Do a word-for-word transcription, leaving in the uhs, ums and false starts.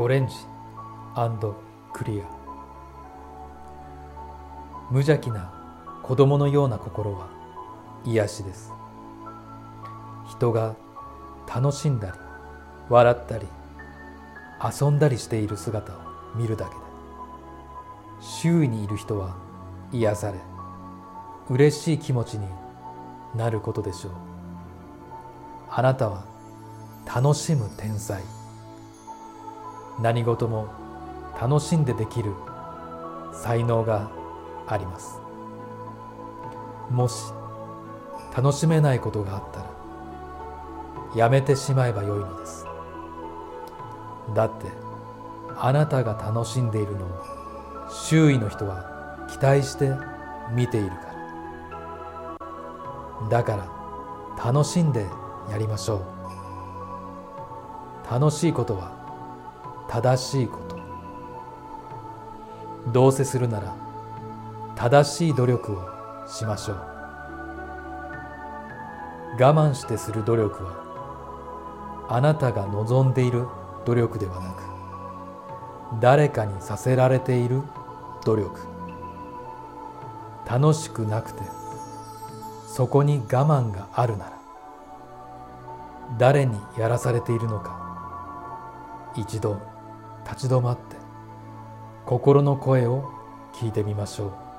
オレンジクリア。無邪気な子供のような心は癒しです。人が楽しんだり笑ったり遊んだりしている姿を見るだけで、周囲にいる人は癒され、嬉しい気持ちになることでしょう。あなたは楽しむ天才。何事も楽しんでできる才能があります。もし楽しめないことがあったらやめてしまえばよいのです。だってあなたが楽しんでいるのを周囲の人は期待して見ているから。だから楽しんでやりましょう。楽しいことは正しいこと。どうせするなら正しい努力をしましょう。我慢してする努力はあなたが望んでいる努力ではなく、誰かにさせられている努力。楽しくなくてそこに我慢があるなら、誰にやらされているのか、一度立ち止まって心の声を聞いてみましょう。